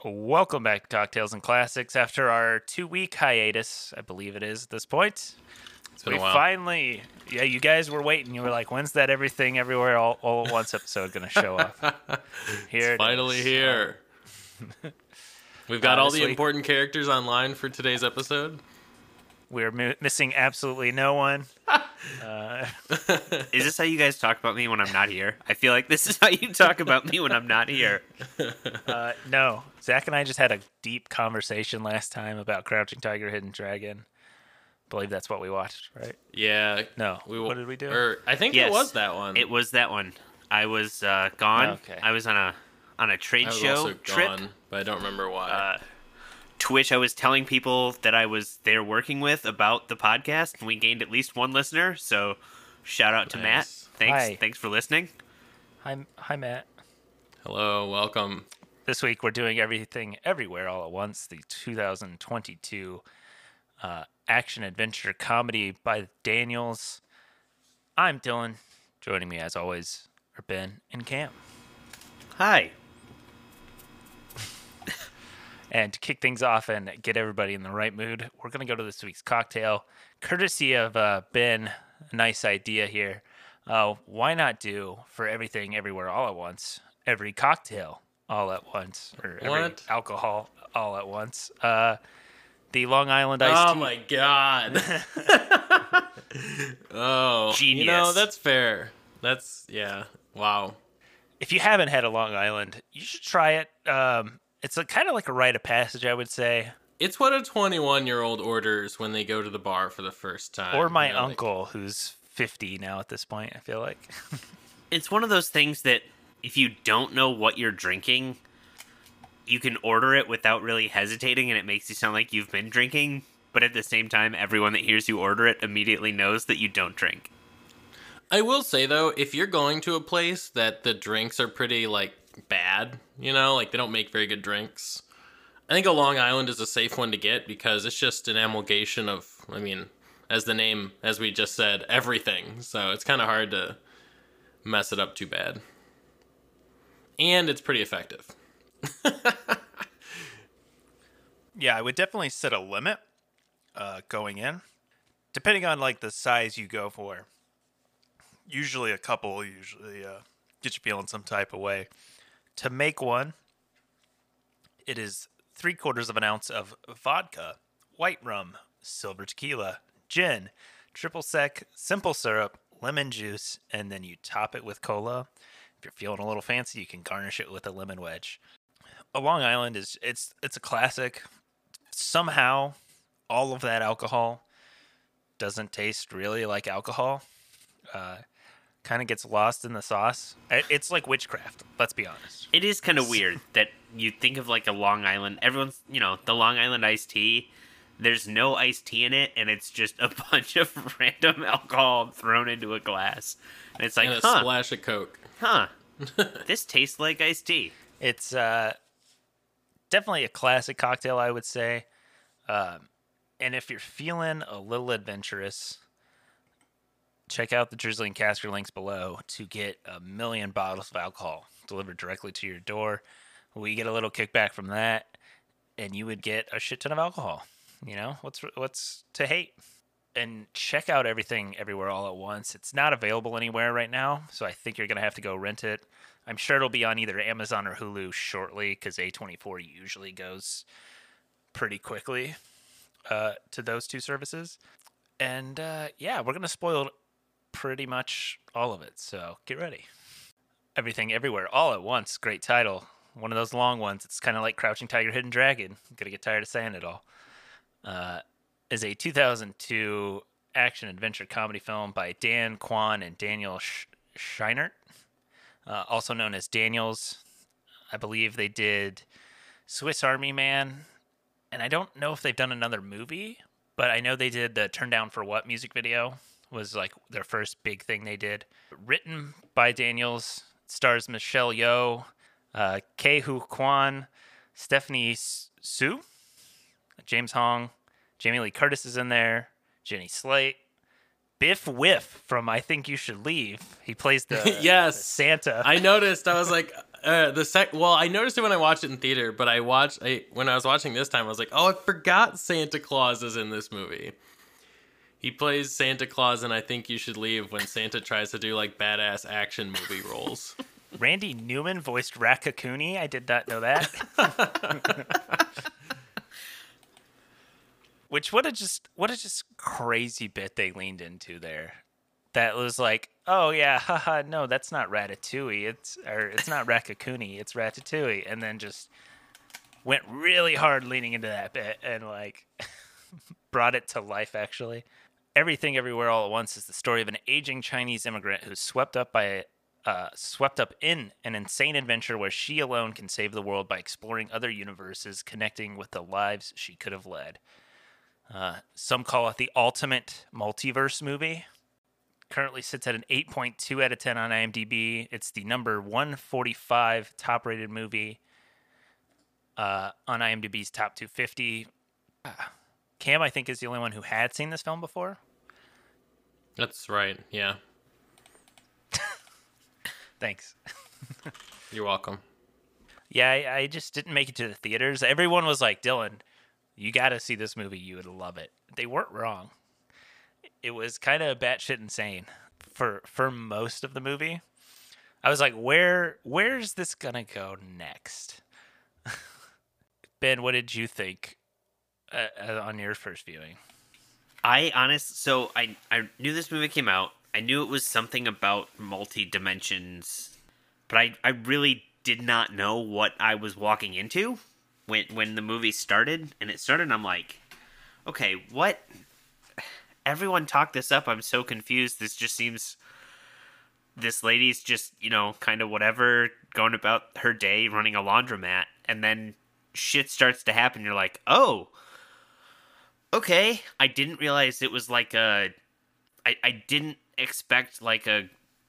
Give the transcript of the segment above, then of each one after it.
Welcome back to Cocktails and Classics. After our 2-week hiatus, I believe it is at this point, It's been we a while. finally, you guys were waiting. You were like, when's that Everything Everywhere All at Once episode going to show up? Here It's finally is. here. We've got all this the week- important characters online for today's episode. We're missing absolutely no one. Is this how you guys talk about me when I'm not here? I feel like this is how you talk about me when I'm not here. No. Zach and I just had a deep conversation last time about Crouching Tiger, Hidden Dragon. I believe that's what we watched, right? Yeah. No. What did we do? I think Yes. it was that one. It was that one. I was gone. Okay. I was on a trade I was show also trip. gone, but I don't remember why. To which I was telling people that I was there working with about the podcast, and we gained at least one listener. So, shout out to Matt. Nice. Hi. Thanks for listening. Hi, Matt. Hello, welcome. This week we're doing Everything Everywhere All at Once, the 2022 action-adventure comedy by Daniels. I'm Dylan. Joining me, as always, are Ben and Cam. Hi. And to kick things off and get everybody in the right mood, we're going to go to this week's cocktail. Courtesy of Ben, a nice idea here. Why not do for Everything Everywhere All at Once, every cocktail all at once, or every What? alcohol all at once? The Long Island Iced Oh Tea. my god. Oh, Genius. that's fair. Yeah. Wow. If you haven't had a Long Island, you should try it. It's kind of like a rite of passage, I would say. It's what a 21-year-old orders when they go to the bar for the first time. Or my you know, like- uncle, who's 50 now at this point, I feel like. It's one of those things that if you don't know what you're drinking, you can order it without really hesitating, and it makes you sound like you've been drinking. But at the same time, everyone that hears you order it immediately knows that you don't drink. I will say though, if you're going to a place that the drinks are pretty like bad, like they don't make very good drinks, I think a Long Island is a safe one to get because it's just an amalgamation of, as the name, as we just said, everything. So it's kind of hard to mess it up too bad. And it's pretty effective. Yeah, I would definitely set a limit going in, depending on like the size you go for. Usually a couple get you feeling some type of way. To make one, it is 3/4 of an ounce of vodka, white rum, silver tequila, gin, triple sec, simple syrup, lemon juice, and then you top it with cola. If you're feeling a little fancy, you can garnish it with a lemon wedge. A Long Island it's a classic. Somehow, all of that alcohol doesn't taste really like alcohol. Kind of gets lost in the sauce. It's like witchcraft. Let's be honest. It is kind of weird that you think of like a Long Island. Everyone's, the Long Island iced tea. There's no iced tea in it, and it's just a bunch of random alcohol thrown into a glass. And it's like, And a splash of Coke. this tastes like iced tea. It's definitely a classic cocktail, I would say. And if you're feeling a little adventurous, check out the Drizzly and Casker links below to get 1 million bottles of alcohol delivered directly to your door. We get a little kickback from that, and you would get a shit ton of alcohol. What's to hate? And check out Everything Everywhere All at Once. It's not available anywhere right now, so I think you're going to have to go rent it. I'm sure it'll be on either Amazon or Hulu shortly, because A24 usually goes pretty quickly to those two services. And we're going to spoil pretty much all of it, so get ready. Everything Everywhere All at Once, great title. One of those long ones. It's kind of like Crouching Tiger, Hidden Dragon. I'm going to get tired of saying it all. Is a 2002 action-adventure comedy film by Dan Kwan and Daniel Scheinert, also known as Daniels. I believe they did Swiss Army Man, and I don't know if they've done another movie, but I know they did the Turn Down for What music video. Was like their first big thing they did. Written by Daniels, stars Michelle Yeoh, Ke Huy Quan, Stephanie Su, James Hong, Jamie Lee Curtis is in there, Jenny Slate, Biff Whiff from I Think You Should Leave. He plays the Yes. Santa. I noticed. I was like, Well, I noticed it when I watched it in theater, but when I was watching this time, I was like, oh, I forgot Santa Claus is in this movie. He plays Santa Claus, and I Think You Should Leave when Santa tries to do like badass action movie roles. Randy Newman voiced Raccacoonie. I did not know that. Which what a just crazy bit they leaned into there. That was like, oh yeah, haha, no, that's not Ratatouille. It's not Raccacoonie. It's Ratatouille, and then just went really hard leaning into that bit and like brought it to life. Actually, Everything Everywhere All at Once is the story of an aging Chinese immigrant who's swept up in an insane adventure where she alone can save the world by exploring other universes, connecting with the lives she could have led. Some call it the ultimate multiverse movie. Currently sits at an 8.2 out of 10 on IMDb. It's the number 145 top-rated movie on IMDb's top 250. Cam, I think, is the only one who had seen this film before. That's right, yeah. Thanks. You're welcome. Yeah, I just didn't make it to the theaters. Everyone was like, Dylan, you got to see this movie. You would love it. They weren't wrong. It was kind of batshit insane for most of the movie. I was like, where's this going to go next? Ben, what did you think on your first viewing? So I knew this movie came out. I knew it was something about multi-dimensions, but I really did not know what I was walking into when the movie started. And it started, and I'm like, okay, what? Everyone talked this up. I'm so confused. This just seems... This lady's just, kind of whatever, going about her day, running a laundromat, and then shit starts to happen. You're like, oh, okay. I didn't realize it was like I didn't expect like a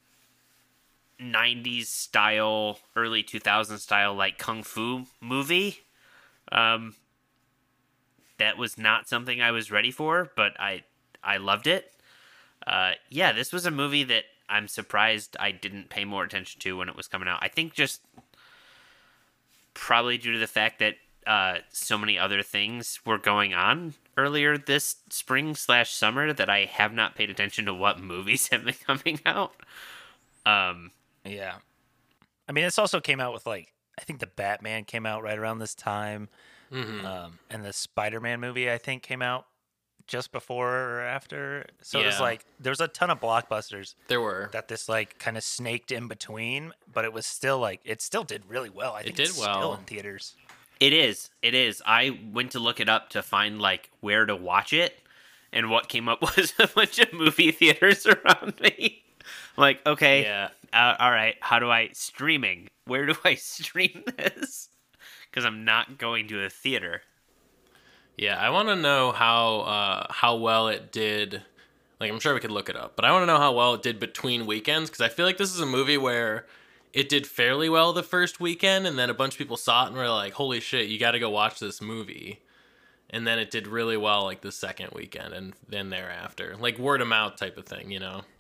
90s style, early 2000s style, like kung fu movie. That was not something I was ready for, but I loved it. Yeah, this was a movie that I'm surprised I didn't pay more attention to when it was coming out. I think just probably due to the fact that so many other things were going on earlier this spring/summer that I have not paid attention to what movies have been coming out. Yeah. I mean, this also came out with I think the Batman came out right around this time. Mm-hmm. And the Spider-Man movie, I think, came out just before or after. So it was there was a ton of blockbusters. There were. That this kind of snaked in between, but it was still it still did really well. I think it's still in theaters. It is. I went to look it up to find where to watch it, and what came up was a bunch of movie theaters around me. Okay, yeah. All right, how do I streaming? Where do I stream this? Because I'm not going to a theater. Yeah, I want to know how well it did. I'm sure we could look it up, but I want to know how well it did between weekends, because I feel like this is a movie where it did fairly well the first weekend, and then a bunch of people saw it and were like, holy shit, you got to go watch this movie. And then it did really well the second weekend, and then thereafter. Word of mouth type of thing,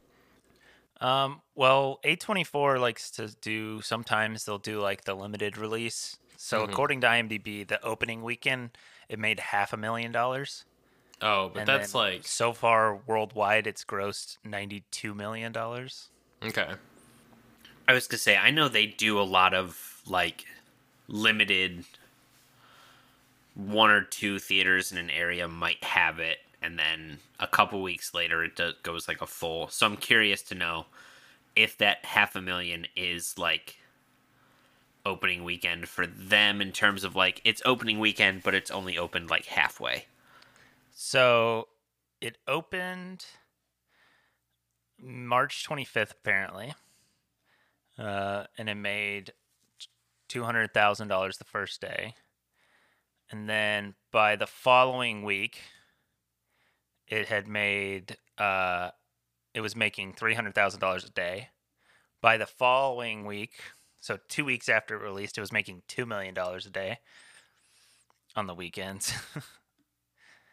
Well, A24 likes to do, sometimes they'll do the limited release. So according to IMDb, the opening weekend, it made $500,000. Oh, but and that's so far worldwide, it's grossed $92 million. Okay. I was gonna say, I know they do a lot of limited, one or two theaters in an area might have it, and then a couple weeks later it goes a full. So I'm curious to know if that $500,000 is opening weekend for them in terms of it's opening weekend, but it's only opened halfway. So it opened March 25th, apparently. And it made $200,000 the first day. And then by the following week, it had made, it was making $300,000 a day. By the following week, so 2 weeks after it released, it was making $2 million a day on the weekends.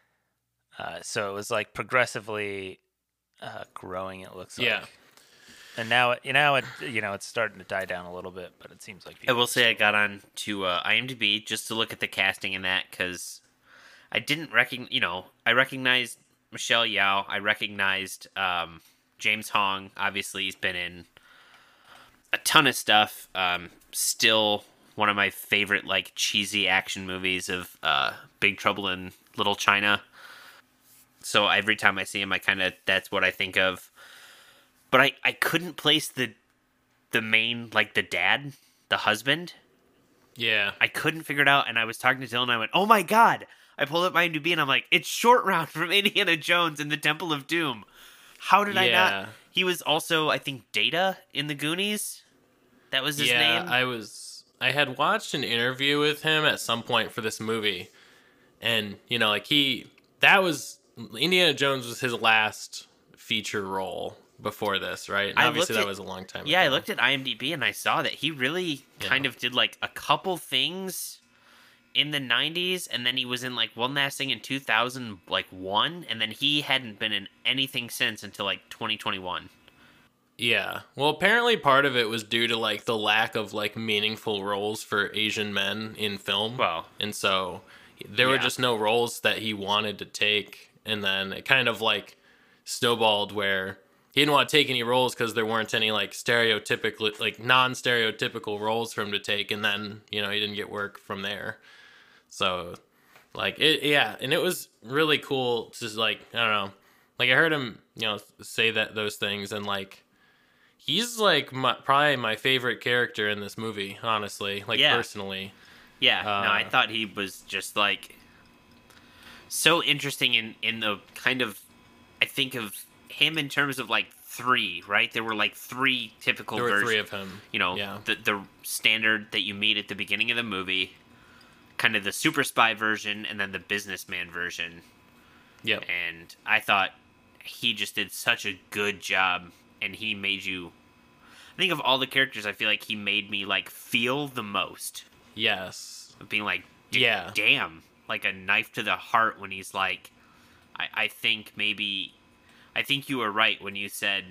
So it was progressively growing, it looks like. Yeah. And now it's starting to die down a little bit, but it seems like I people will say I got on to IMDb just to look at the casting in that because I didn't I recognized Michelle Yeoh. I recognized James Hong. Obviously, he's been in a ton of stuff. Still one of my favorite like cheesy action movies of Big Trouble in Little China. So every time I see him, that's what I think of. But I couldn't place the main, like the dad, the husband. Yeah. I couldn't figure it out, and I was talking to Dylan, and I went, "Oh my god!" I pulled up my IMDb, and I'm like, "It's Short Round from Indiana Jones and the Temple of Doom." How did I not? He was also, I think, Data in the Goonies. That was his name. I had watched an interview with him at some point for this movie, and Indiana Jones was his last feature role before this, right? And obviously that was a long time ago. Yeah, I looked at IMDb and I saw that he really kind of did like a couple things in the 90s, and then he was in like one last thing in 2001, and then he hadn't been in anything since until like 2021. Yeah. Well, apparently part of it was due to like the lack of like meaningful roles for Asian men in film. Well, and so there were just no roles that he wanted to take, and then it kind of like snowballed where he didn't want to take any roles because there weren't any like stereotypical, like non-stereotypical roles for him to take, and then he didn't get work from there. So, like and it was really cool to like I don't know, like I heard him say those things, and like he's like probably my favorite character in this movie, honestly, like personally. Yeah, no, I thought he was just like so interesting in the kind of, I think of him in terms of like three, right? There were like three typical versions. There were three of him. The standard that you meet at the beginning of the movie, kind of the super spy version, and then the businessman version. Yep. And I thought he just did such a good job, and he made you, I think of all the characters, I feel like he made me like feel the most. Yes. Being like, damn, like a knife to the heart when he's like, I think you were right when you said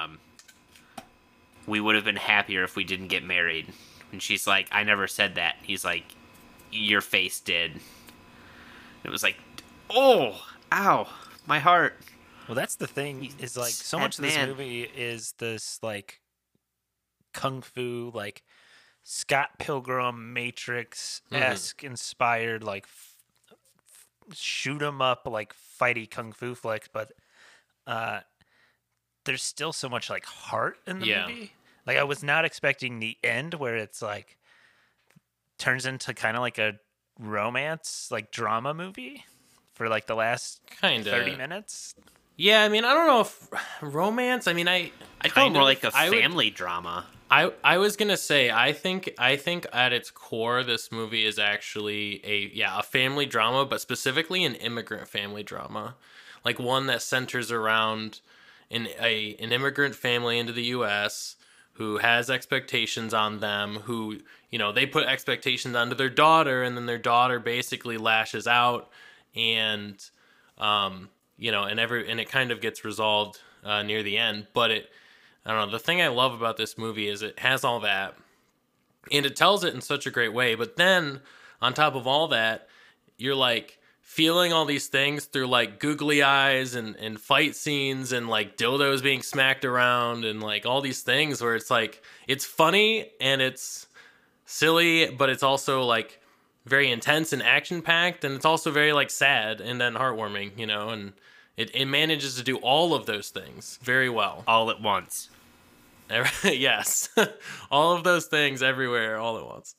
we would have been happier if we didn't get married. And she's like, I never said that. He's like, your face did. It was like, oh, ow, my heart. Well, that's the thing, is like so much of this movie is this like kung fu, like Scott Pilgrim, Matrix-esque inspired, like shoot 'em up, like fighty kung fu flicks, but there's still so much like heart in the movie. Like I was not expecting the end where it's like turns into kind of like a romance, like drama movie for like the last 30 minutes. Yeah, I mean, I don't know if romance. I mean, I'd call it more like a family drama. I was gonna say I think at its core this movie is actually a family drama, but specifically an immigrant family drama, like one that centers around an immigrant family into the U.S. who has expectations on them, who they put expectations onto their daughter, and then their daughter basically lashes out, and and it kind of gets resolved near the end, but I don't know. The thing I love about this movie is it has all that, and it tells it in such a great way. But then, on top of all that, you're like feeling all these things through like googly eyes and fight scenes and like dildos being smacked around and like all these things where it's like it's funny and it's silly, but it's also like very intense and action packed, and it's also very like sad and then heartwarming, and it manages to do all of those things very well. All at once. Yes. All of those things everywhere all at once.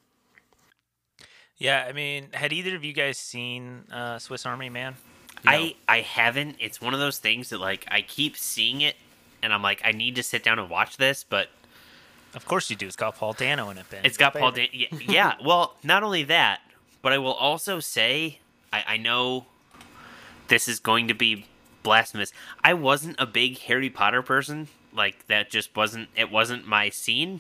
Yeah, I mean, had either of you guys seen Swiss Army Man? No. I haven't. It's one of those things that like I keep seeing it and I'm like, I need to sit down and watch this, but of course you do. It's got Paul Dano in it, Ben. It's got Paul Dano. Yeah, well, not only that, but I will also say I know this is going to be blasphemous. I wasn't a big Harry Potter person. Like, that just wasn't my scene.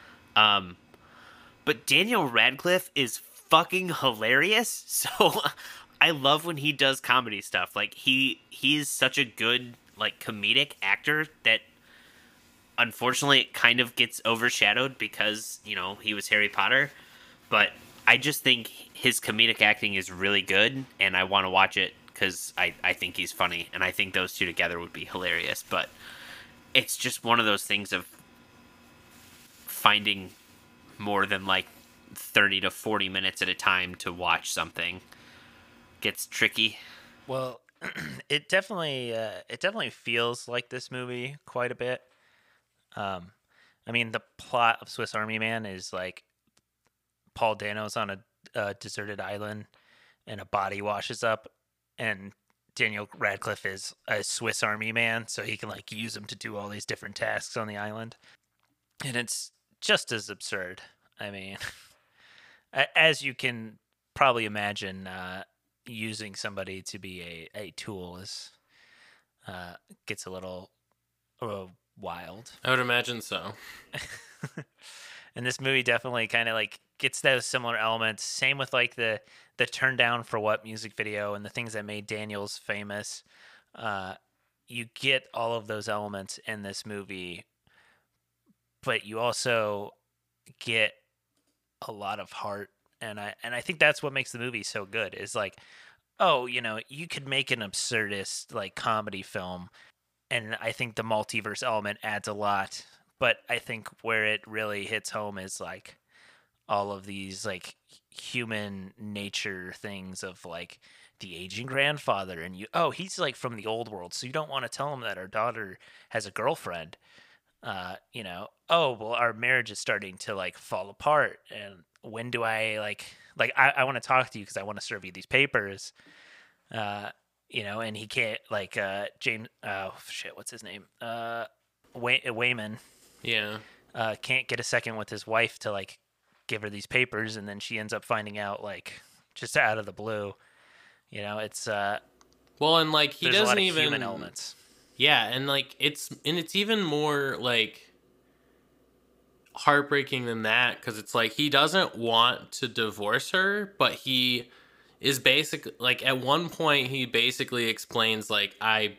But Daniel Radcliffe is fucking hilarious. So I love when he does comedy stuff. Like, he's such a good, like, comedic actor that unfortunately, it kind of gets overshadowed because, he was Harry Potter. But I just think his comedic acting is really good, and I want to watch it because I think he's funny, and I think those two together would be hilarious. But it's just one of those things of finding more than like 30 to 40 minutes at a time to watch something gets tricky. Well, it definitely feels like this movie quite a bit. I mean, the plot of Swiss Army Man is like Paul Dano's on a deserted island, and a body washes up, and Daniel Radcliffe is a Swiss Army Man, so he can like use him to do all these different tasks on the island, and it's just as absurd. I mean, as you can probably imagine, using somebody to be a tool is gets a little wild. I would imagine so. And this movie definitely kind of like gets those similar elements. Same with like the Turn Down for What music video and the things that made Daniels famous. You get all of those elements in this movie, but you also get a lot of heart, and I think that's what makes the movie so good. Is like, oh, you could make an absurdist like comedy film, and I think the multiverse element adds a lot. But I think where it really hits home is like all of these like human nature things of like the aging grandfather, and he's like from the old world, so you don't want to tell him that our daughter has a girlfriend. Oh well, our marriage is starting to like fall apart, and when do I I want to talk to you because I want to serve you these papers. And he can't like James. Oh shit, what's his name? Wayman. Yeah. Can't get a second with his wife to like give her these papers, and then she ends up finding out like just out of the blue. It's Well, and like he there's a doesn't lot of even human elements. Yeah, and like it's even more like heartbreaking than that because it's like he doesn't want to divorce her, but he is basically like at one point he basically explains like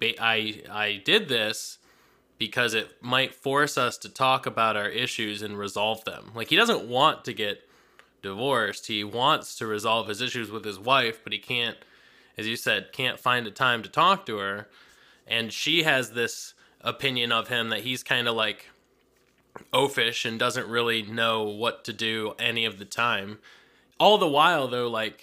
I did this because it might force us to talk about our issues and resolve them. Like he doesn't want to get divorced. He wants to resolve his issues with his wife, but he can't, as you said, can't find a time to talk to her. And she has this opinion of him that he's kind of like oafish and doesn't really know what to do any of the time. All the while though, like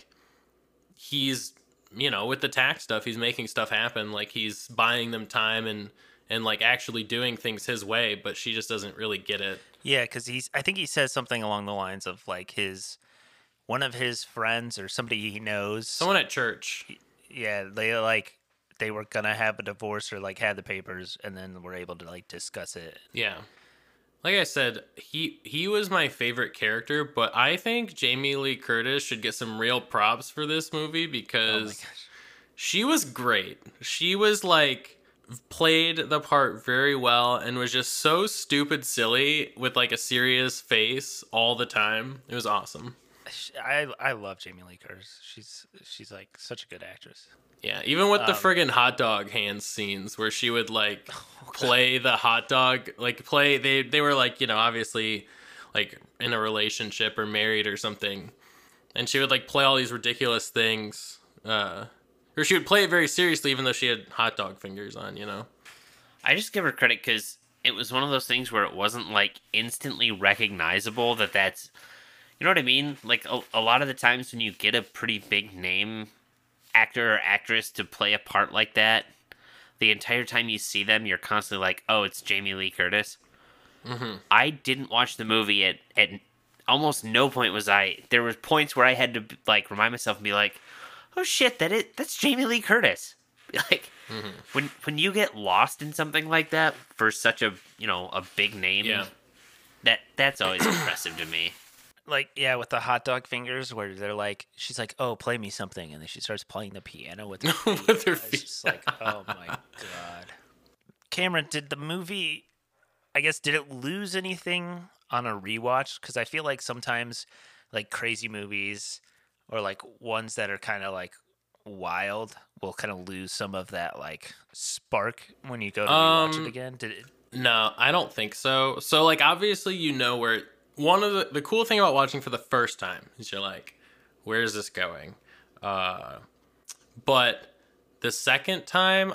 he's, with the tax stuff, he's making stuff happen. Like he's buying them time and like actually doing things his way, but she just doesn't really get it. Yeah, because I think he says something along the lines of like one of his friends or somebody he knows. Someone at church. Yeah, they were gonna have a divorce or like had the papers, and then were able to like discuss it. Yeah. Like I said, he was my favorite character, but I think Jamie Lee Curtis should get some real props for this movie because she was great. She was like played the part very well and was just so stupid silly with like a serious face all the time. It was awesome. I love Jamie Lee Curtis. She's like such a good actress. Yeah, even with the friggin' hot dog hand scenes where she would like play the hot dog, like play they were like, obviously like in a relationship or married or something. And she would like play all these ridiculous things. Or she would play it very seriously even though she had hot dog fingers on, I just give her credit because it was one of those things where it wasn't like instantly recognizable that's, you know what I mean? Like a lot of the times when you get a pretty big name actor or actress to play a part like that, the entire time you see them, you're constantly like, oh, it's Jamie Lee Curtis. Mm-hmm. I didn't watch the movie at almost no point there was points where I had to like remind myself and be like, oh shit, that's Jamie Lee Curtis. Like when you get lost in something like that for such a big name, that's always impressive to me. Like, yeah, with the hot dog fingers where they're like, she's like, oh, play me something. And then she starts playing the piano with her feet. With her feet. It's just like, oh my God. Cameron, did the movie, I guess, did it lose anything on a rewatch? Because I feel like sometimes like crazy movies or like ones that are kind of like wild will kind of lose some of that like spark when you go to rewatch it again. Did it? No, I don't think so. So, like, obviously, you know where one of the cool thing about watching for the first time is you're like, where is this going? But the second time,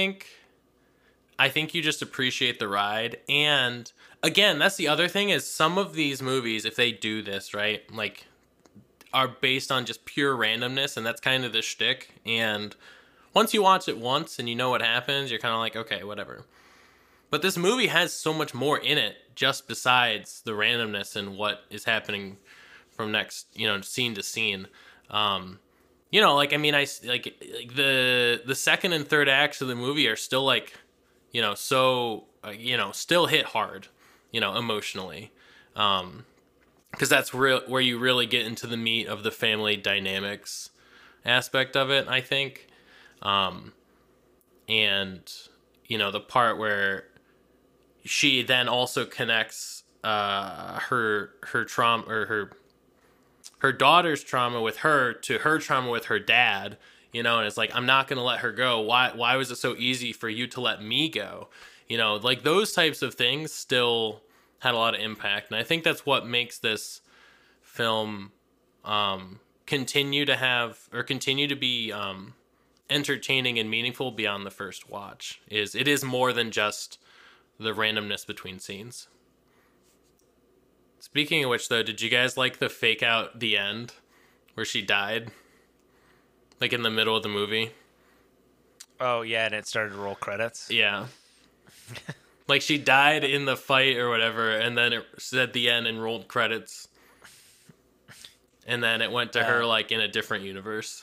I think you just appreciate the ride. And again, that's the other thing is some of these movies, if they do this right, like, are based on just pure randomness, and that's kind of the shtick. And once you watch it once and you know what happens, you're kind of like, okay, whatever. But this movie has so much more in it, just besides the randomness and what is happening from next, scene to scene. Like, I mean, like the second and third acts of the movie are still like, still hit hard, emotionally. Because that's where you really get into the meat of the family dynamics aspect of it, I think. And, the part where she then also connects her trauma, or her daughter's trauma with her to her trauma with her dad, and it's like, I'm not going to let her go. Why was it so easy for you to let me go? Like those types of things still had a lot of impact. And I think that's what makes this film continue to be entertaining and meaningful beyond the first watch. It is more than just the randomness between scenes. Speaking of which, though, did you guys like the fake out the end where she died? Like in the middle of the movie? Oh, yeah, and it started to roll credits. Yeah. Like she died in the fight or whatever, and then it said the end and rolled credits. And then it went to her like in a different universe.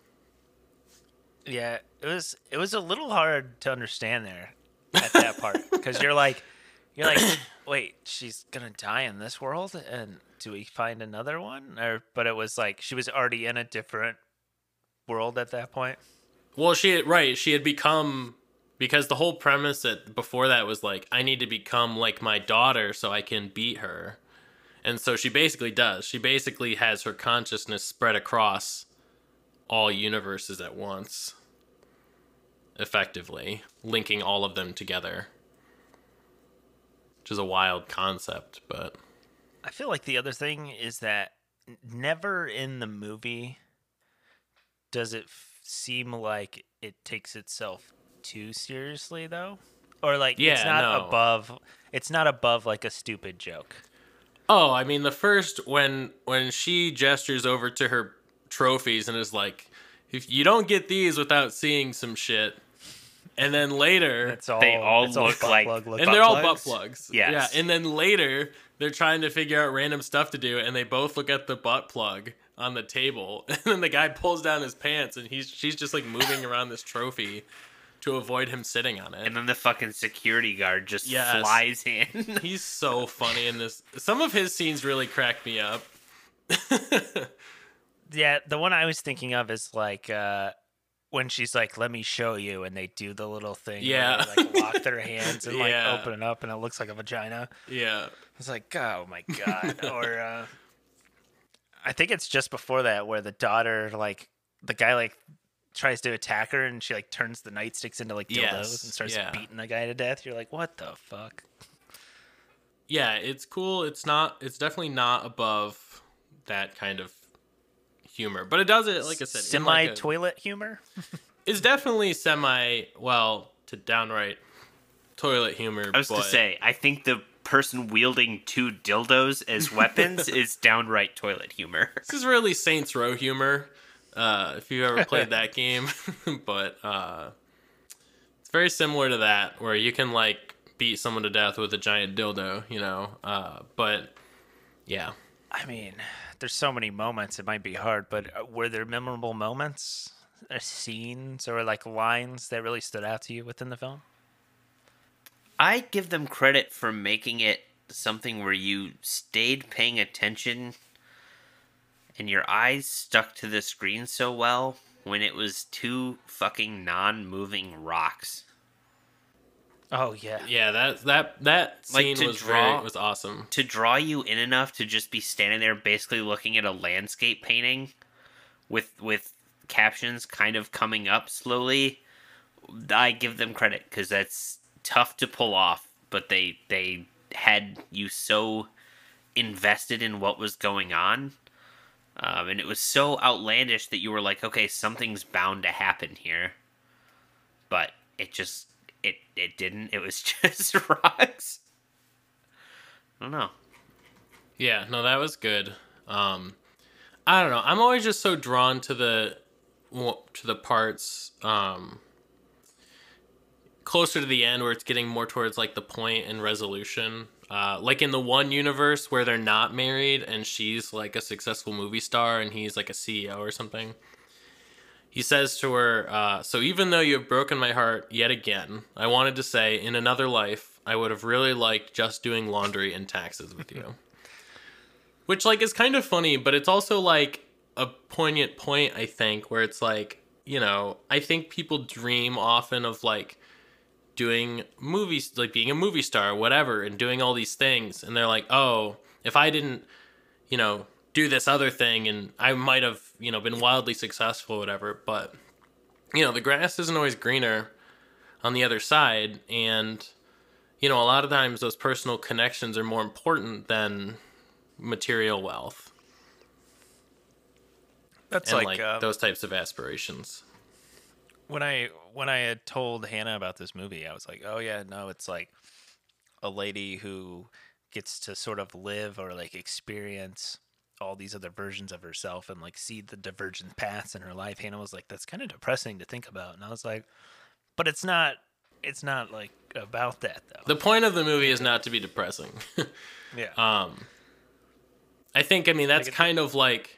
Yeah, it was a little hard to understand there at that part, because you're like, wait, she's gonna die in this world, and do we find another one? But it was like she was already in a different world at that point. Well, she had become, because the whole premise before that was like, I need to become like my daughter so I can beat her. And so she basically does. She basically has her consciousness spread across all universes at once, effectively, linking all of them together. Which is a wild concept, but... I feel like the other thing is that never in the movie does it seem like it takes itself too seriously, though. Or like, yeah, it's not above like a stupid joke. Oh, I mean, the first, when she gestures over to her trophies and is like, if you don't get these without seeing some shit, and then later... They all look like... And they're all butt plugs. Yes. Yeah, and then later, they're trying to figure out random stuff to do, and they both look at the butt plug on the table, and then the guy pulls down his pants, and she's just like moving around this trophy to avoid him sitting on it. And then the fucking security guard just flies in. He's so funny in this. Some of his scenes really crack me up. Yeah, the one I was thinking of is like when she's like, let me show you, and they do the little thing yeah, where they like lock their hands and like open it up and it looks like a vagina. Yeah. It's like, oh my God. Or I think it's just before that where the daughter, like, the guy, like, tries to attack her and she, like, turns the nightsticks into, like, dildos and starts beating the guy to death. You're like, what the fuck? Yeah, it's cool. It's definitely not above that kind of humor. But it does it, like I said, semi-toilet humor? It's definitely to downright toilet humor. I was to say, I think the person wielding two dildos as weapons is downright toilet humor. This is really Saints Row humor, if you ever played that game. But it's very similar to that, where you can like beat someone to death with a giant dildo, but yeah. I mean, there's so many moments, it might be hard, but were there memorable moments, or scenes, or like lines that really stood out to you within the film? I give them credit for making it something where you stayed paying attention and your eyes stuck to the screen so well when it was two fucking non-moving rocks. Oh yeah. Yeah, that scene was awesome. To draw you in enough to just be standing there basically looking at a landscape painting with captions kind of coming up slowly. I give them credit because that's tough to pull off but they had you so invested in what was going on, and it was so outlandish that you were like, okay, something's bound to happen here, but it just it didn't. It was just rocks. I don't know. Yeah, no, that was good. I don't know. I'm always just so drawn to the parts closer to the end where it's getting more towards like the point and resolution. Like in the one universe where they're not married and she's like a successful movie star and he's like a CEO or something. He says to her, so even though you have broken my heart yet again, I wanted to say in another life, I would have really liked just doing laundry and taxes with you. Which like is kind of funny, but it's also like a poignant point, I think, where it's like, you know, I think people dream often of like doing movies, like being a movie star or whatever, and doing all these things. And they're like, oh, if I didn't, you know, do this other thing and I might have, you know, been wildly successful or whatever. But, you know, the grass isn't always greener on the other side. And, you know, a lot of times those personal connections are more important than material wealth. That's and like those types of aspirations. when I had told Hannah about this movie, I was like, oh yeah, no, it's like a lady who gets to sort of live or like experience all these other versions of herself and like see the divergent paths in her life. Hannah was like, that's kind of depressing to think about. And I was like, but it's not like about that though. The point of the movie is not to be depressing. Yeah. I think, I mean, that's kind of like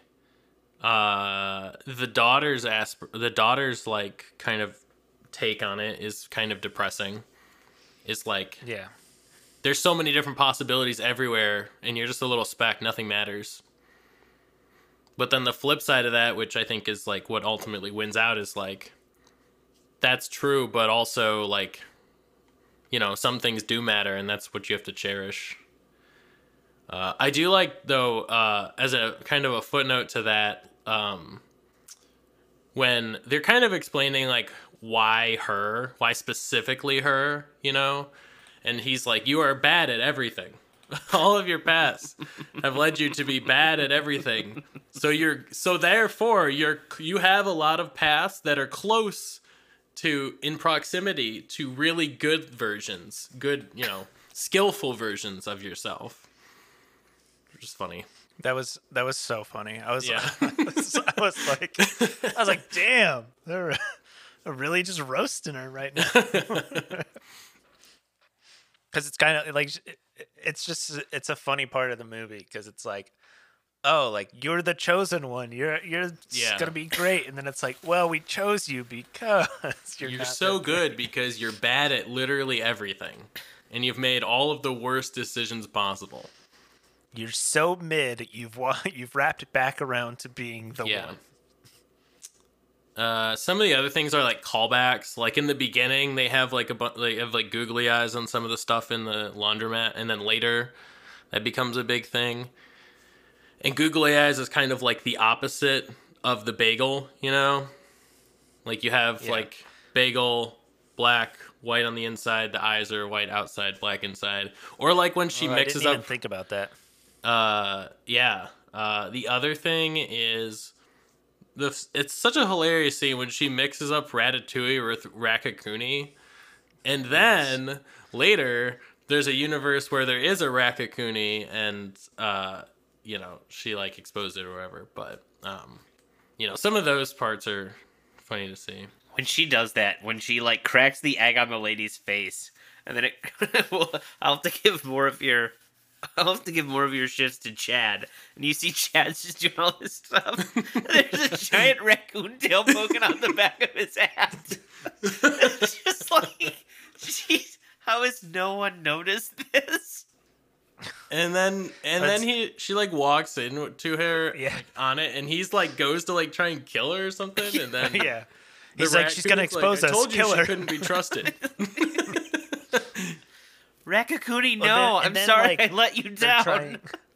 the daughter's like kind of take on it is kind of depressing. It's like, Yeah. there's so many different possibilities everywhere and you're just a little speck, nothing matters. But then the flip side of that, which I think is like what ultimately wins out, is like, that's true, but also like, you know, some things do matter and that's what you have to cherish. I do like, though, as a kind of a footnote to that, when they're kind of explaining like why specifically her, you know, and he's like, you are bad at everything. All of your paths have led you to be bad at everything. So therefore you have a lot of paths that are close to, in proximity to really good versions, good, you know, skillful versions of yourself. Which is funny. That was so funny. I was Yeah. I was like, damn, they're really just roasting her right now. Because it's kind of like it's a funny part of the movie because it's like, oh, like you're the chosen one. You're Yeah. gonna be great, and then it's like, well, we chose you because you're You're not so that good because you're bad at literally everything. And you've made all of the worst decisions possible. You're so mid. You've wrapped it back around to being the Yeah. one. Some of the other things are like callbacks. Like in the beginning, they have like they have like googly eyes on some of the stuff in the laundromat, and then later, that becomes a big thing. And googly eyes is kind of like the opposite of the bagel, you know? Like you have like bagel, black, white on the inside, the eyes are white outside, black inside. Or like when she mixes I didn't up. even think about that. Yeah. The other thing is it's such a hilarious scene when she mixes up Ratatouille with Raccacoonie, and then later there's a universe where there is a Raccacoonie, and you know, she like exposed it or whatever. But you know, some of those parts are funny to see. When she does that, when she like cracks the egg on the lady's face, and then I'll have to give more of your shifts to Chad, and you see Chad's just doing all this stuff. There's a giant raccoon tail poking out the back of his hat. It's just like, jeez, how has no one noticed this? And then she like walks in to her like, on it, and he's like goes to like try and kill her or something, and then Yeah. He's like, she's gonna raccoon's expose like, us. I told you Kill she her. couldn't be trusted. Raccacoonie, Well, no, then- I'm and then, sorry like, I let you They're down.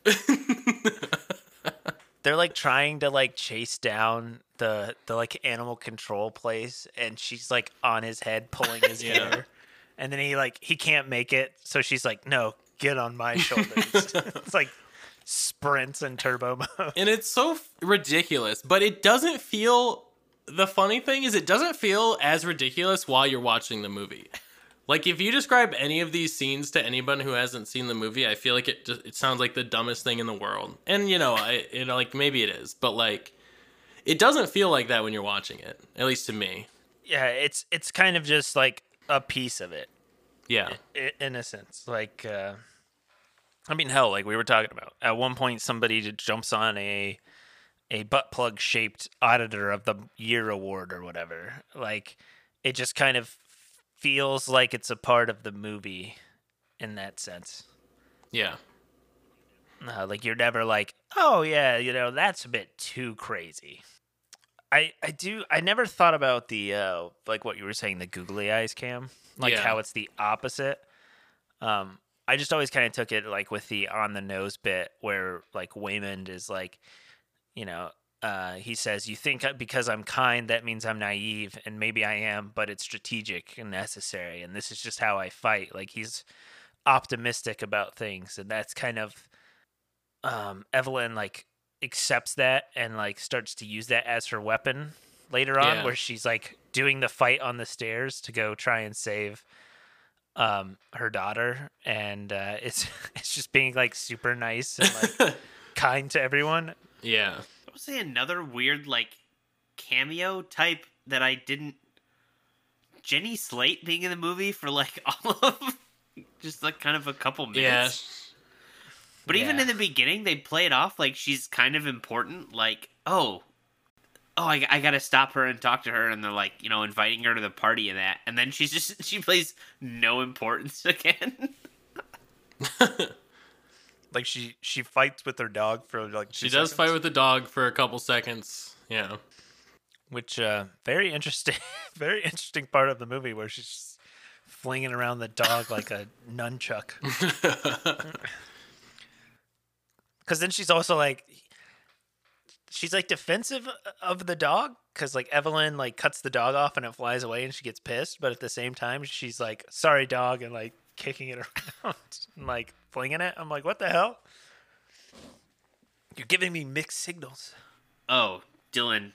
they're like trying to like chase down the like animal control place, and she's like on his head pulling his Yeah. hair, and then he can't make it, so she's like, no, get on my shoulders. It's like sprints in turbo mode. And it's so ridiculous, but it doesn't feel. The funny thing is, it doesn't feel as ridiculous while you're watching the movie. Like, if you describe any of these scenes to anyone who hasn't seen the movie, I feel like it sounds like the dumbest thing in the world. And, like, maybe it is, but, like, it doesn't feel like that when you're watching it, at least to me. Yeah, it's kind of just, like, a piece of it. Yeah. In a sense. Like, I mean, hell, like we were talking about. At one point, somebody jumps on a butt plug shaped Auditor of the Year award or whatever. Like, it just kind of feels like it's a part of the movie in that sense. Yeah. Like, you're never like, oh yeah, that's a bit too crazy. I never thought about the like what you were saying, the googly eyes cam, like how it's the opposite. I just always kind of took it like with the on the nose bit where like Waymond is like, he says, you think because I'm kind, that means I'm naive, and maybe I am, but it's strategic and necessary, and this is just how I fight. Like, he's optimistic about things, and that's kind of Evelyn like accepts that and like starts to use that as her weapon later on, where she's like doing the fight on the stairs to go try and save her daughter, and it's just being like super nice and like kind to everyone. Yeah. I would say another weird like cameo type that I didn't. Jenny Slate being in the movie for like all of just like kind of a couple minutes. Yeah. But even in the beginning, they play it off like she's kind of important. Like, I gotta stop her and talk to her, and they're like, inviting her to the party and that. And then she plays no importance again. Like she fights with her dog for like 2 She does seconds. fight with the dog for a couple seconds. Yeah. Which very interesting part of the movie where she's just flinging around the dog like a nunchuck. Because then she's also like, she's like defensive of the dog because like Evelyn like cuts the dog off and it flies away and she gets pissed, but at the same time she's like, sorry dog, and like kicking it around and like flinging it. I'm like, what the hell? You're giving me mixed signals. Oh, Dylan,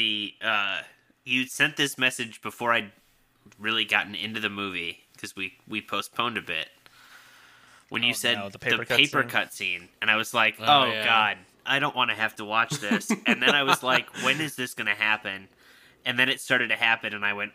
you sent this message before I'd really gotten into the movie because we postponed a bit. When you said the paper cut scene, and I was like, God, I don't want to have to watch this. And then I was like, when is this going to happen? And then it started to happen, and I went,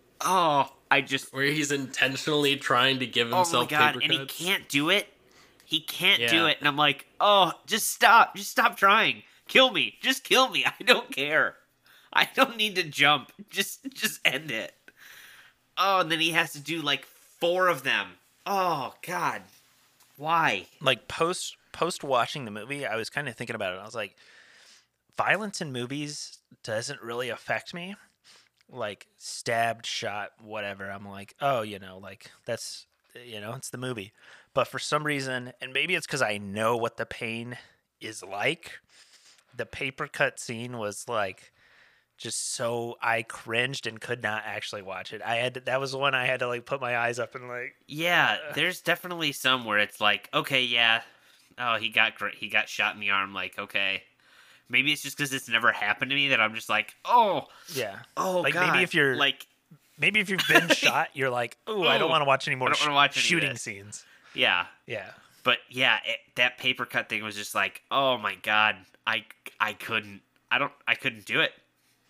where he's intentionally trying to give himself paper cuts. And he can't do it. He can't do it. And I'm like, just stop trying. Kill me. Just kill me. I don't care. I don't need to jump. Just end it. Oh, and then he has to do like 4 of them. Oh, God. Why? Like post watching the movie, I was kind of thinking about it. I was like, violence in movies doesn't really affect me. Like stabbed, shot, whatever. I'm like, like that's, it's the movie. But for some reason, and maybe it's because I know what the pain is like, the paper cut scene was like, just so I cringed and could not actually watch it. That was the one I had to like put my eyes up and like. Yeah, there's definitely some where it's like, okay, yeah, he got shot in the arm. Like, okay, maybe it's just because it's never happened to me that I'm just like, yeah, like God. Maybe if you've been shot, you're like, I don't want to watch any more shooting scenes. Yeah, yeah, but yeah, that paper cut thing was just like, oh my God, I couldn't do it.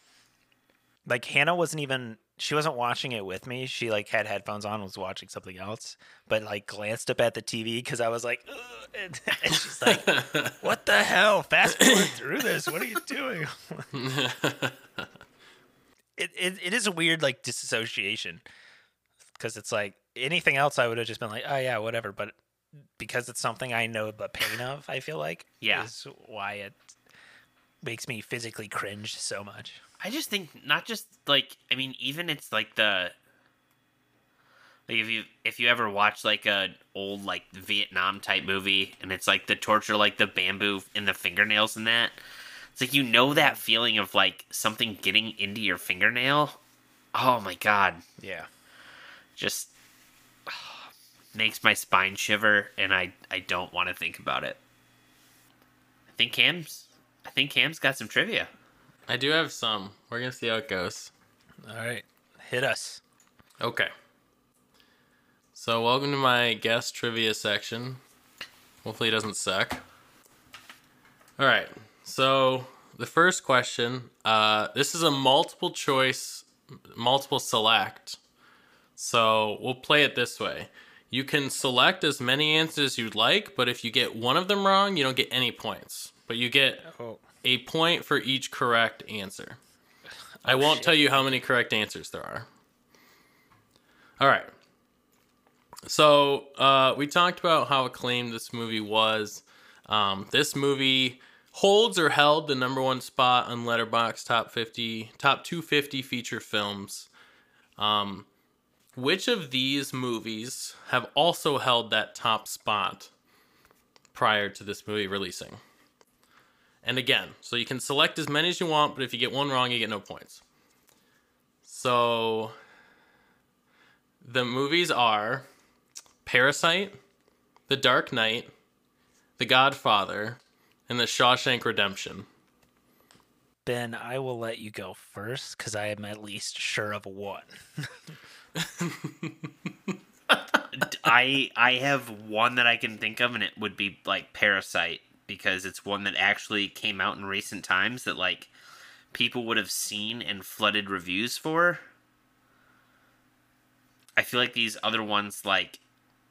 Like Hannah she wasn't watching it with me. She like had headphones on, was watching something else, but like glanced up at the TV because I was like, and she's like, what the hell? Fast forward through this. What are you doing? It is a weird like disassociation because it's like anything else I would have just been like, oh yeah, whatever. But because it's something I know the pain of, I feel like is why it makes me physically cringe so much. I just think not just like, I mean, even it's like the like if you ever watch like a old like Vietnam type movie and it's like the torture, like the bamboo in the fingernails and that, it's like that feeling of like something getting into your fingernail. Oh my God. Yeah. Just makes my spine shiver, and I don't want to think about it. I think Cam's got some trivia. I do have some. We're gonna see how it goes. All right, hit us. Okay. So welcome to my guest trivia section. Hopefully it doesn't suck. All right. So the first question. This is a multiple choice, multiple select. So we'll play it this way. You can select as many answers you'd like, but if you get one of them wrong, you don't get any points. But you get a point for each correct answer. I won't tell you how many correct answers there are. All right. So we talked about how acclaimed this movie was. This movie holds or held the number one spot on Letterboxd top 250 feature films. Which of these movies have also held that top spot prior to this movie releasing? And again, so you can select as many as you want, but if you get one wrong, you get no points. So the movies are Parasite, The Dark Knight, The Godfather, and The Shawshank Redemption. Ben, I will let you go first because I am at least sure of one. I have one that I can think of, and it would be like Parasite, because it's one that actually came out in recent times that like people would have seen and flooded reviews for. I feel like these other ones, like,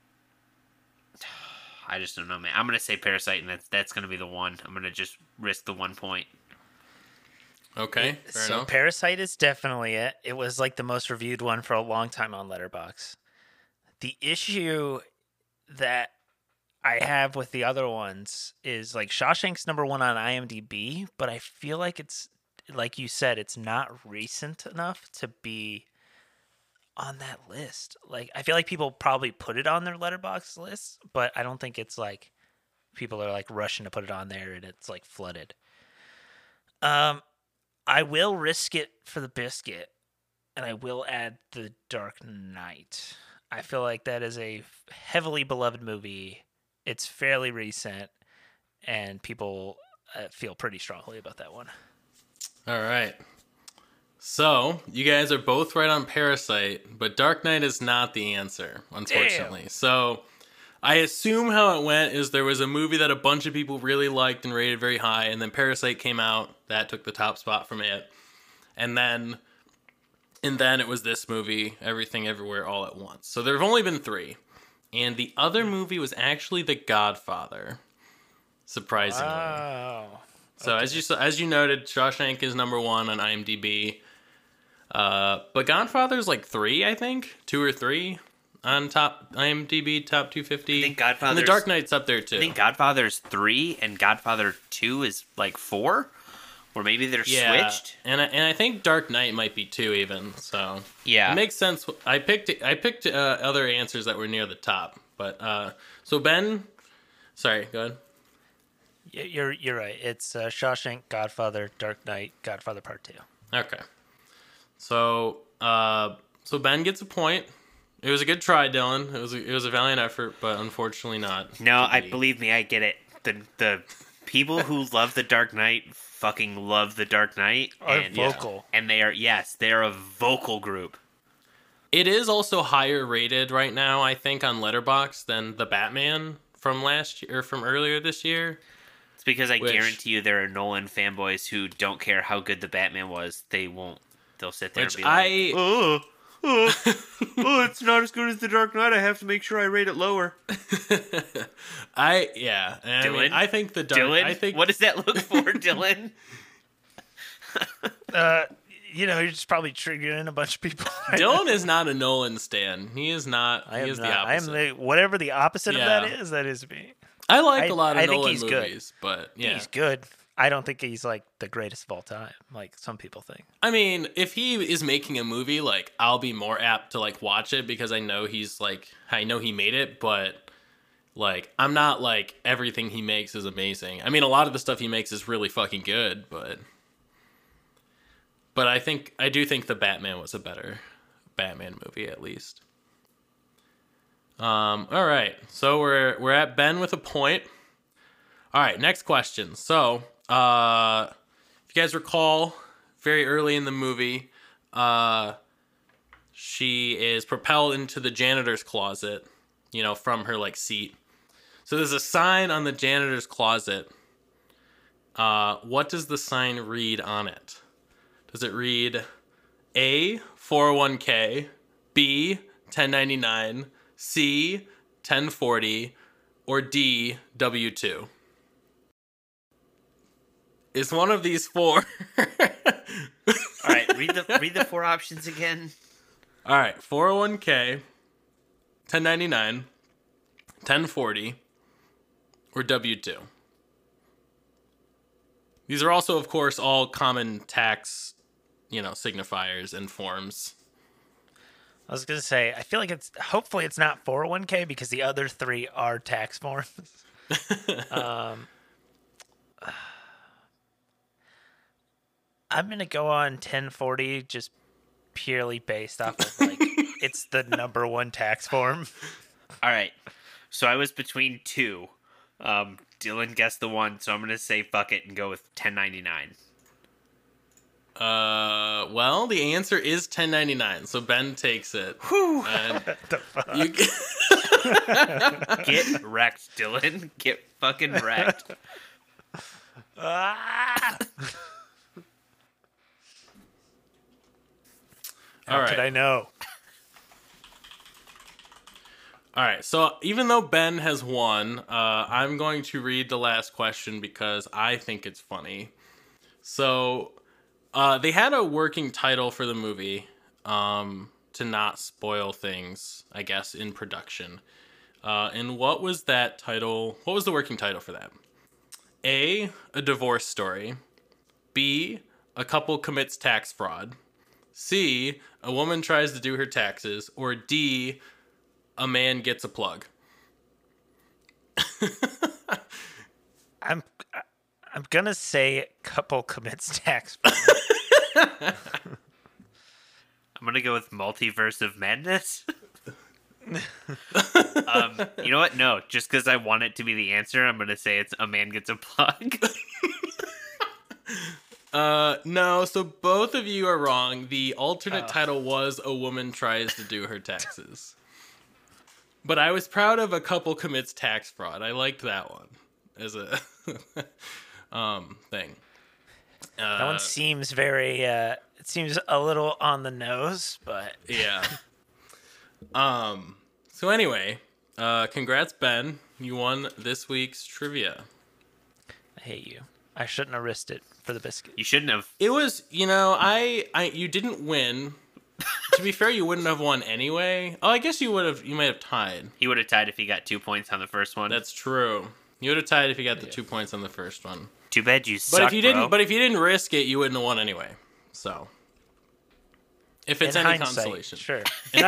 I just don't know, man. I'm gonna say Parasite, and that's gonna be the one. I'm gonna just risk the 1 point. Okay, fair So enough. Parasite is definitely it. It was like the most reviewed one for a long time on Letterboxd. The issue that I have with the other ones is like Shawshank's number one on IMDb, but I feel like it's, like you said, it's not recent enough to be on that list. Like, I feel like people probably put it on their Letterboxd list, but I don't think it's like people are like rushing to put it on there and it's like flooded. I will risk it for the biscuit, and I will add The Dark Knight. I feel like that is a heavily beloved movie. It's fairly recent, and people feel pretty strongly about that one. All right. So, you guys are both right on Parasite, but Dark Knight is not the answer, unfortunately. Damn. So, I assume how it went is there was a movie that a bunch of people really liked and rated very high, and then Parasite came out. That took the top spot from it. And then it was this movie, Everything Everywhere All at Once. So there have only been 3. And the other movie was actually The Godfather, surprisingly. Wow. So as you noted, Shawshank is number 1 on IMDb. But Godfather's like 3, I think. 2 or 3 on top IMDb top 250. I think Godfather's, and The Dark Knight's up there too. I think Godfather's 3 and Godfather 2 is like 4, or maybe they're switched. And I think Dark Knight might be 2 even. So Yeah, it makes sense. I picked other answers that were near the top. But so Ben, sorry, go ahead. You're right. It's Shawshank, Godfather, Dark Knight, Godfather Part 2. Okay. So Ben gets a point. It was a good try, Dylan. It was a valiant effort, but unfortunately not. No, believe me, I get it. The people who love The Dark Knight fucking love The Dark Knight. Are vocal. And they are a vocal group. It is also higher rated right now, I think, on Letterboxd than the Batman from last year or from earlier this year. It's because I guarantee you there are Nolan fanboys who don't care how good the Batman was. They'll sit there and be like, oh, it's not as good as The Dark Knight. I have to make sure I rate it lower. Dylan? I think the Dark Dylan? What does that look for, Dylan? You're just probably triggering a bunch of people. Dylan is not a Nolan stan. He is not. He is the opposite. I am whatever the opposite of that is. That is me. I like a lot of I think Nolan he's movies, good. but yeah, He's good. I don't think he's like the greatest of all time, like some people think. I mean, if he is making a movie, like I'll be more apt to like watch it because I know I know he made it, but like I'm not like everything he makes is amazing. I mean, a lot of the stuff he makes is really fucking good, but I do think the Batman was a better Batman movie at least. All right. So we're at Ben with a point. All right, next question. So, if you guys recall, very early in the movie, she is propelled into the janitor's closet, from her seat. So there's a sign on the janitor's closet. What does the sign read on it? Does it read A, 401k, B, 1099, C, 1040, or D, W-2? Is one of these four. All right, read the four options again. All right, 401k, 1099, 1040, or W-2. These are also, of course, all common tax, signifiers and forms. I was going to say, I feel like hopefully it's not 401k because the other three are tax forms. I'm going to go on 1040 just purely based off of it's the number one tax form. All right. So I was between two. Dylan guessed the one, so I'm going to say fuck it and go with 1099. Well, the answer is 1099, so Ben takes it. Whew. And The fuck? Get wrecked, Dylan. Get fucking wrecked. Ah! How All right. could I know? All right, so even though Ben has won, I'm going to read the last question because I think it's funny. So, they had a working title for the movie, to not spoil things, I guess, in production. And what was that title? What was the working title for that? A divorce story. B, a couple commits tax fraud. C, a woman tries to do her taxes. Or D, a man gets a plug. I'm gonna say couple commits tax. I'm going to go with Multiverse of Madness. You know what? No, just because I want it to be the answer, I'm going to say it's a man gets a plug. No, so both of you are wrong. The alternate title was A Woman Tries to Do Her Taxes. But I was proud of A Couple Commits Tax Fraud. I liked that one as a thing. That one seems very it seems a little on the nose, but Yeah. So anyway, congrats, Ben. You won this week's trivia. I hate you. I shouldn't have risked it for the biscuit. You shouldn't have. It was, you didn't win. To be fair, you wouldn't have won anyway. Oh, I guess you might have tied. He would have tied if he got 2 points on the first one. That's true. You would have tied if you got the 2 points on the first one. Too bad you suck, But if you didn't, bro. risk it, you wouldn't have won anyway. So, if it's In any hindsight, consolation, sure. and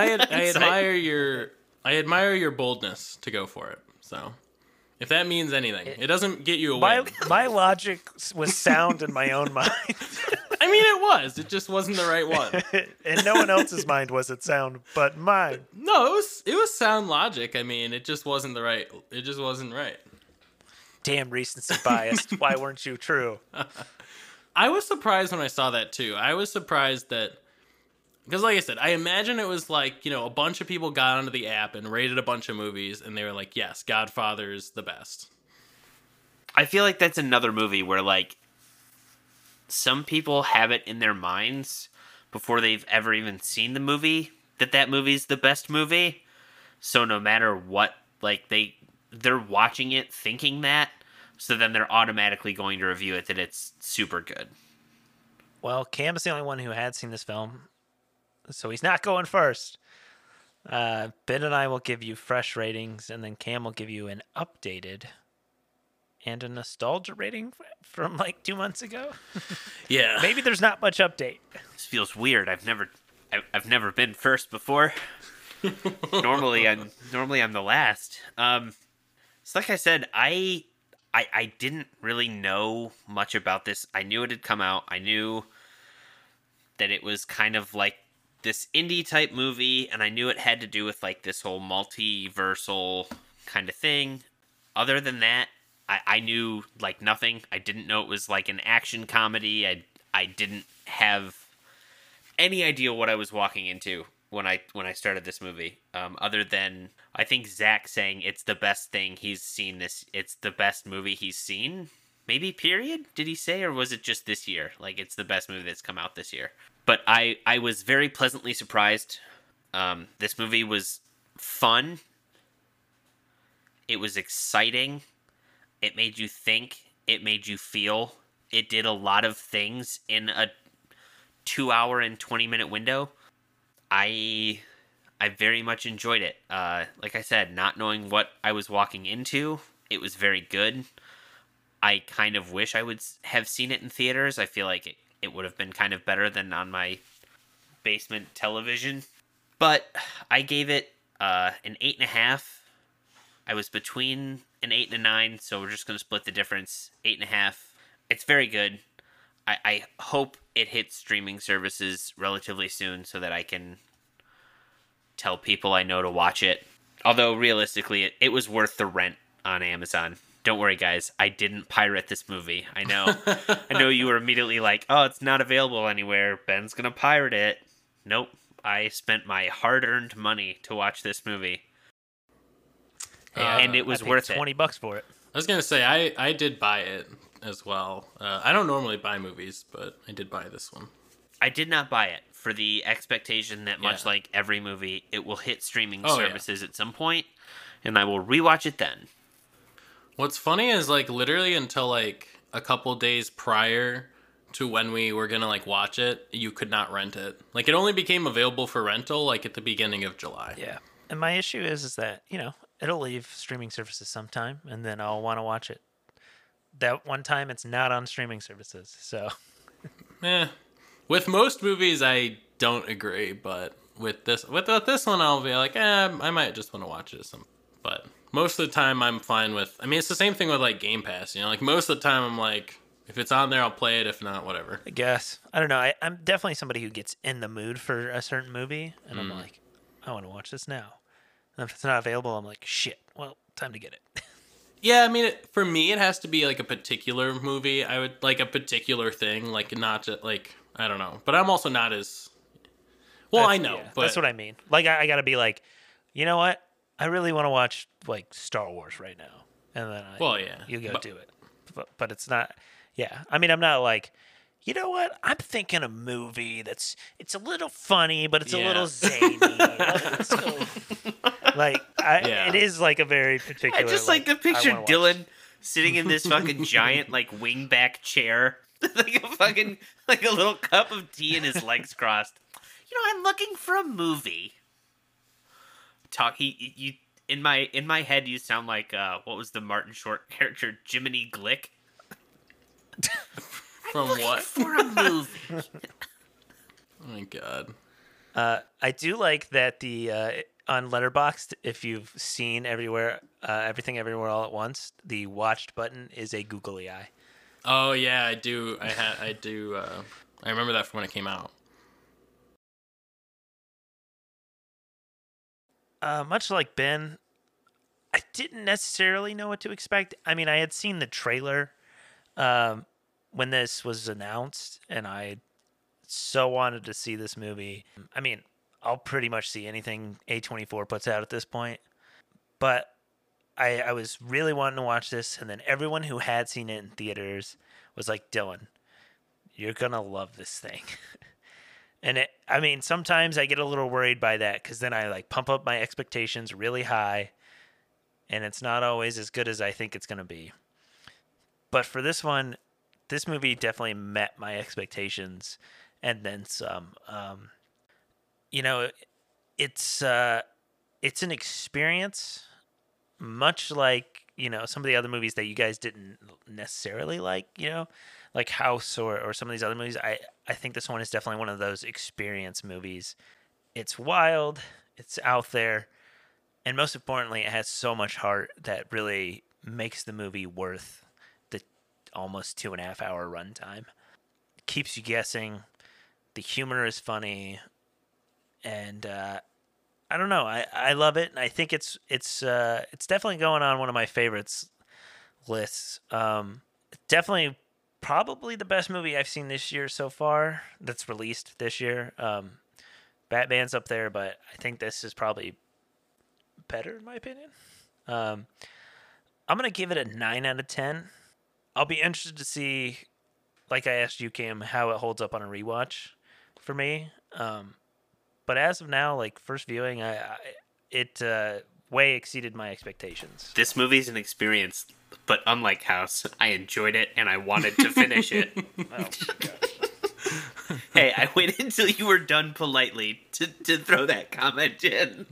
I admire your boldness to go for it. So, if that means anything, it doesn't get you a win. My logic was sound in my own mind, I mean, it was. It just wasn't the right one. and no one else's mind was it sound but mine. No, it was sound logic. I mean, it just wasn't the right. It just wasn't right. Damn recency bias. Why weren't you true? I was surprised when I saw that too. I was surprised that, because like I said, I imagine it was like, a bunch of people got onto the app and rated a bunch of movies and they were like, yes, Godfather's the best. I feel like that's another movie where, some people have it in their minds before they've ever even seen the movie that movie's the best movie. So no matter what, they're watching it thinking that, so then they're automatically going to review it that it's super good. Well, Cam is the only one who had seen this film, so he's not going first. Ben and I will give you fresh ratings, and then Cam will give you an updated and a nostalgia rating from 2 months ago. Yeah. Maybe there's not much update. This feels weird. I've never been first before. Normally I'm the last. So like I said, I didn't really know much about this. I knew it had come out. I knew that it was kind of like this indie type movie, and I knew it had to do with like this whole multiversal kind of thing. Other than that, I knew like nothing. I didn't know it was like an action comedy. I didn't have any idea what I was walking into when I started this movie. Other than I think Zach saying it's the best thing he's seen this. It's the best movie he's seen. Maybe period. Did he say, or was it just this year? Like it's the best movie that's come out this year. But I was very pleasantly surprised. This movie was fun. It was exciting. It made you think. It made you feel. It did a lot of things in a 2 hour and 20-minute window. I very much enjoyed it. Like I said, not knowing what I was walking into, it was very good. I kind of wish I would have seen it in theaters. I feel like it would have been kind of better than on my basement television. But I gave it an 8.5. I was between an 8 and a 9, so we're just going to split the difference. 8.5. It's very good. I hope it hits streaming services relatively soon so that I can tell people I know to watch it. Although, realistically, it was worth the rent on Amazon. Don't worry, guys. I didn't pirate this movie. I know. I know you were immediately like, oh, it's not available anywhere. Ben's going to pirate it. Nope. I spent my hard-earned money to watch this movie. And it was worth $20 for it. I was gonna say I did buy it as well. I don't normally buy movies, but I did buy this one. I did not buy it for the expectation that much like every movie, it will hit streaming services at some point, and I will rewatch it then. What's funny is like literally until like a couple days prior to when we were gonna like watch it, you could not rent it. Like it only became available for rental like at the beginning of July. Yeah. And my issue is that, it'll leave streaming services sometime, and then I'll want to watch it. That one time, it's not on streaming services, so. With most movies, I don't agree, but with this one, I'll be like, I might just want to watch it. But most of the time, I'm fine with. I mean, it's the same thing with like Game Pass. Like most of the time, I'm like, if it's on there, I'll play it. If not, whatever. I guess I don't know. I'm definitely somebody who gets in the mood for a certain movie, and I'm like, I want to watch this now. And if it's not available, I'm like, shit. Well, time to get it. Yeah, I mean, for me, it has to be like a particular movie. I would like a particular thing, like not just like I don't know. But I'm also not as well. I know, but that's what I mean. Like, I got to be like, you know what? I really want to watch like Star Wars right now, and then you go do it. But it's not. Yeah, I mean, I'm not like, you know what? I'm thinking a movie it's a little funny, but it's a little zany. It is like a very particular. I just like to picture Dylan sitting in this fucking giant like wingback chair, like a little cup of tea and his legs crossed. I'm looking for a movie. You in my head you sound like what was the Martin Short character, Jiminy Glick? From what? For a movie. Oh my god. I do like that the on Letterboxd, if you've seen everything everywhere all at once, the watched button is a googly eye. Oh yeah, I do. I do. I remember that from when it came out. Much like Ben, I didn't necessarily know what to expect. I mean, I had seen the trailer when this was announced, and I so wanted to see this movie. I mean, I'll pretty much see anything A24 puts out at this point, but I was really wanting to watch this, and then everyone who had seen it in theaters was like, Dylan, you're gonna love this thing. And sometimes I get a little worried by that, because then I like pump up my expectations really high, and it's not always as good as I think it's gonna be. But for this one, this movie definitely met my expectations and then some. It's an experience, much like some of the other movies that you guys didn't necessarily like, like House or some of these other movies. I think this one is definitely one of those experience movies. It's wild, it's out there, and most importantly, it has so much heart that really makes the movie worth the almost 2.5 hour runtime. Keeps you guessing. The humor is funny. and I don't know. I love it, and I think it's definitely going on one of my favorites lists. Definitely, probably the best movie I've seen this year so far that's released this year. Batman's up there, but I think this is probably better in my opinion. Um, I'm gonna give it a 9 out of 10. I'll be interested to see, like I asked you, Cam, how it holds up on a rewatch for me. But as of now, like first viewing, it way exceeded my expectations. This movie's an experience, but unlike House, I enjoyed it and I wanted to finish it. Oh my gosh. Hey, I waited until you were done politely to throw that comment in.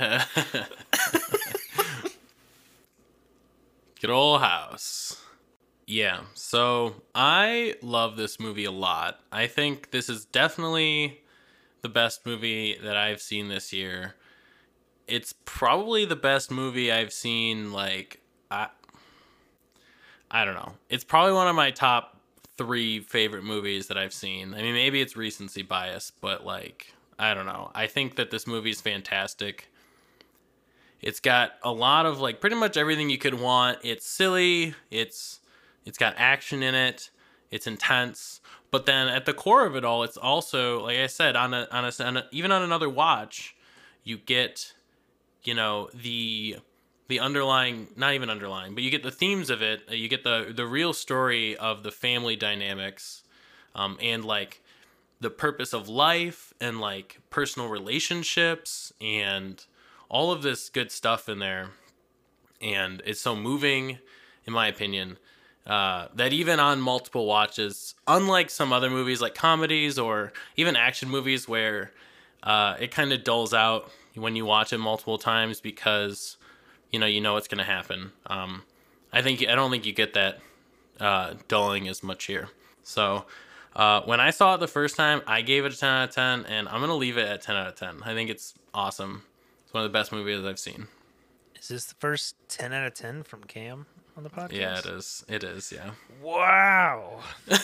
Good old House. Yeah, so I love this movie a lot. I think this is definitely the best movie that I've seen this year. It's probably the best movie I've seen, like, I don't know. It's probably one of my top 3 favorite movies that I've seen. I mean, maybe it's recency bias, but, like, I don't know. I think that this movie is fantastic. It's got a lot of, like, pretty much everything you could want. It's silly. It's got action in it. It's intense. But then at the core of it all, it's also, like I said, even on another watch, you get, you know, the underlying, not even underlying, but you get the themes of it. You get the real story of the family dynamics, and like the purpose of life and like personal relationships and all of this good stuff in there. And it's so moving, in my opinion, that even on multiple watches, unlike some other movies like comedies or even action movies where it kind of dulls out when you watch it multiple times because you know what's going to happen. I don't think you get that dulling as much here. So when I saw it the first time, I gave it a 10 out of 10, and I'm going to leave it at 10 out of 10. I think it's awesome. It's one of the best movies I've seen. Is this the first 10 out of 10 from Cam on the podcast? Yeah, it is. It is, yeah. Wow.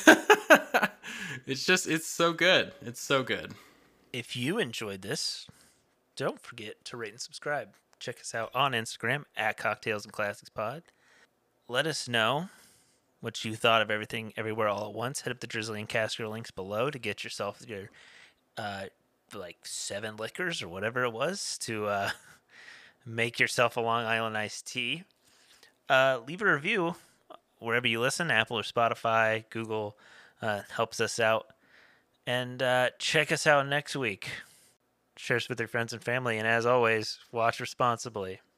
It's so good. It's so good. If you enjoyed this, don't forget to rate and subscribe. Check us out on Instagram at Cocktails and Classics Pod. Let us know what you thought of Everything Everywhere All at Once. Hit up the Drizzly and Casker links below to get yourself your like 7 liquors or whatever it was to make yourself a Long Island iced tea. Leave a review wherever you listen, Apple or Spotify, Google, helps us out. And check us out next week. Share us with your friends and family. And as always, watch responsibly.